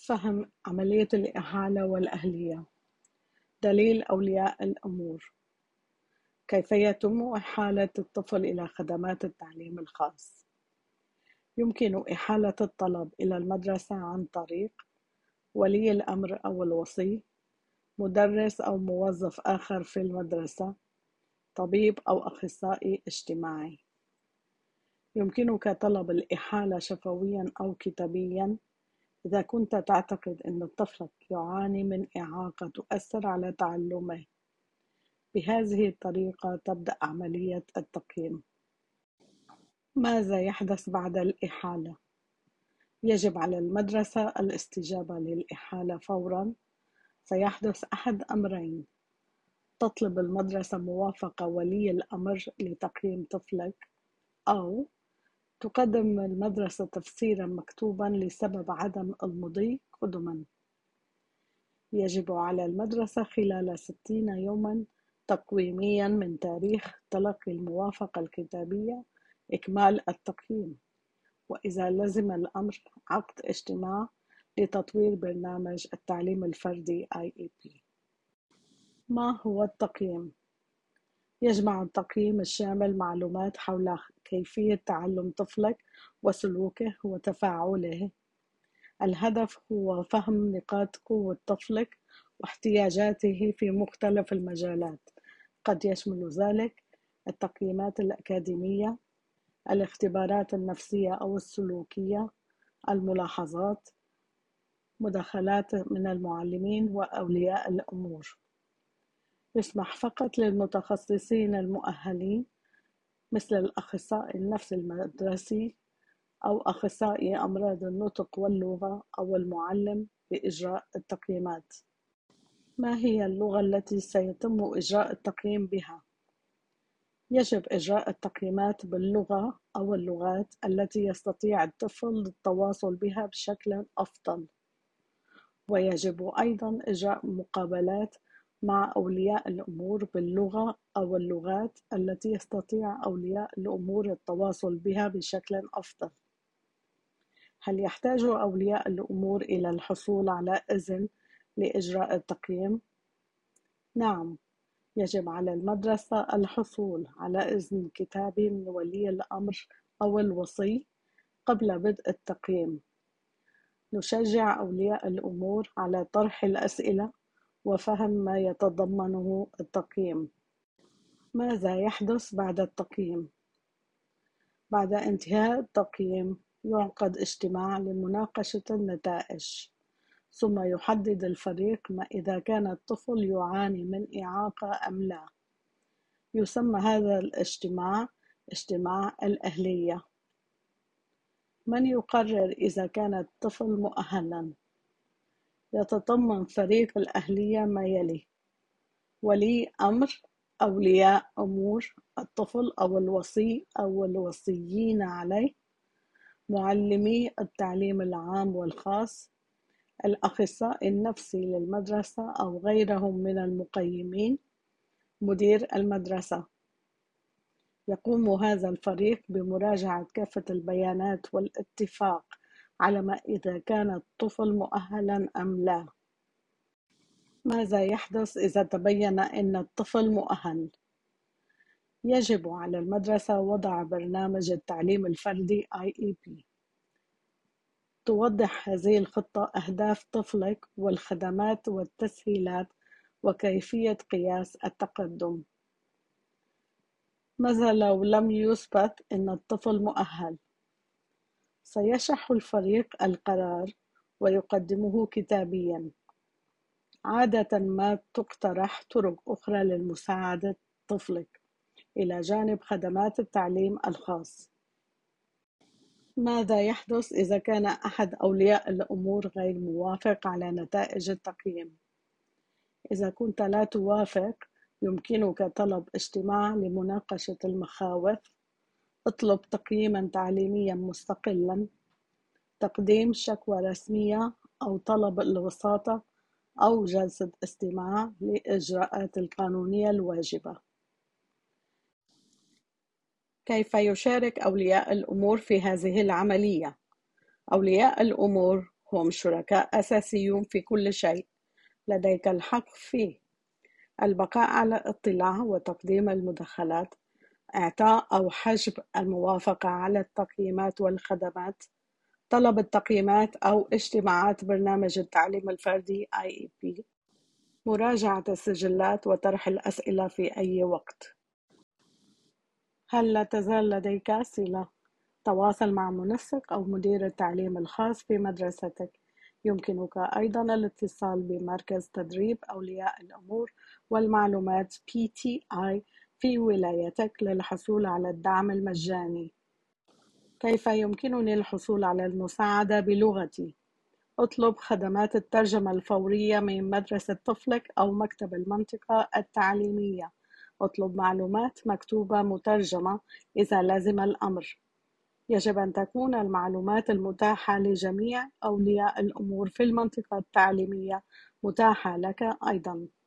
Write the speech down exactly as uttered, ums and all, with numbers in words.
فهم عملية الإحالة والأهلية. دليل أولياء الأمور. كيف يتم إحالة الطفل إلى خدمات التعليم الخاص؟ يمكن إحالة الطلب إلى المدرسة عن طريق ولي الأمر أو الوصي، مدرس أو موظف آخر في المدرسة، طبيب أو أخصائي اجتماعي. يمكنك طلب الإحالة شفوياً أو كتابياً إذا كنت تعتقد أن طفلك يعاني من إعاقة تؤثر على تعلمه. بهذه الطريقة تبدأ عملية التقييم. ماذا يحدث بعد الإحالة؟ يجب على المدرسة الاستجابة للإحالة فوراً. سيحدث أحد أمرين: تطلب المدرسة موافقة ولي الأمر لتقييم طفلك، أو تقدم المدرسة تفسيراً مكتوباً لسبب عدم المضي قدماً. يجب على المدرسة خلال ستين يوماً تقويمياً من تاريخ تلقي الموافقة الكتابية إكمال التقييم، وإذا لزم الأمر عقد اجتماع لتطوير برنامج التعليم الفردي آي إي بي. ما هو التقييم؟ يجمع التقييم الشامل معلومات حول كيفية تعلم طفلك وسلوكه وتفاعله. الهدف هو فهم نقاط قوة طفلك واحتياجاته في مختلف المجالات. قد يشمل ذلك التقييمات الأكاديمية، الاختبارات النفسية أو السلوكية، الملاحظات، مداخلات من المعلمين وأولياء الأمور. يسمح فقط للمتخصصين المؤهلين مثل الأخصائي النفسي المدرسي أو أخصائي أمراض النطق واللغة أو المعلم بإجراء التقييمات. ما هي اللغة التي سيتم إجراء التقييم بها؟ يجب إجراء التقييمات باللغة أو اللغات التي يستطيع الطفل التواصل بها بشكل أفضل، ويجب أيضاً إجراء مقابلات مع أولياء الأمور باللغة أو اللغات التي يستطيع أولياء الأمور التواصل بها بشكل أفضل. هل يحتاج أولياء الأمور إلى الحصول على إذن لإجراء التقييم؟ نعم، يجب على المدرسة الحصول على إذن كتابي من ولي الأمر أو الوصي قبل بدء التقييم. نشجع أولياء الأمور على طرح الأسئلة وفهم ما يتضمنه التقييم. ماذا يحدث بعد التقييم؟ بعد انتهاء التقييم يعقد اجتماع لمناقشة النتائج، ثم يحدد الفريق ما إذا كان الطفل يعاني من إعاقة أم لا. يسمى هذا الاجتماع اجتماع الأهلية. من يقرر إذا كان الطفل مؤهلاً؟ يتضمن فريق الأهلية ما يلي: ولي أمر، أولياء أمور الطفل أو الوصي أو الوصيين عليه، معلمي التعليم العام والخاص، الأخصائي النفسي للمدرسة أو غيرهم من المقيمين، مدير المدرسة. يقوم هذا الفريق بمراجعة كافة البيانات والاتفاق على ما إذا كان الطفل مؤهلاً أم لا. ماذا يحدث إذا تبين أن الطفل مؤهل؟ يجب على المدرسة وضع برنامج التعليم الفردي آي إي بي. توضح هذه الخطة أهداف طفلك والخدمات والتسهيلات وكيفية قياس التقدم. ماذا لو لم يثبت أن الطفل مؤهل؟ سيشرح الفريق القرار ويقدمه كتابياً. عادة ما تقترح طرق أخرى لمساعدة طفلك إلى جانب خدمات التعليم الخاص. ماذا يحدث إذا كان أحد أولياء الأمور غير موافق على نتائج التقييم؟ إذا كنت لا توافق، يمكنك طلب اجتماع لمناقشة المخاوف، اطلب تقييماً تعليمياً مستقلاً، تقديم شكوى رسمية أو طلب الوساطة أو جلسة استماع للإجراءات القانونية الواجبة. كيف يشارك أولياء الأمور في هذه العملية؟ أولياء الأمور هم شركاء أساسيون في كل شيء لديك الحق فيه. البقاء على اطلاع وتقديم المدخلات، إعطاء أو حجب الموافقة على التقييمات والخدمات، طلب التقييمات أو اجتماعات برنامج التعليم الفردي آي إي بي، مراجعة السجلات وطرح الأسئلة في أي وقت. هل لا تزال لديك أسئلة؟ تواصل مع منسق أو مدير التعليم الخاص في مدرستك. يمكنك أيضاً الاتصال بمركز تدريب أولياء الأمور والمعلومات بي تي آي في ولايتك للحصول على الدعم المجاني. كيف يمكنني الحصول على المساعدة بلغتي؟ اطلب خدمات الترجمة الفورية من مدرسة طفلك أو مكتب المنطقة التعليمية. اطلب معلومات مكتوبة مترجمة إذا لزم الأمر. يجب أن تكون المعلومات المتاحة لجميع أولياء الأمور في المنطقة التعليمية متاحة لك أيضاً.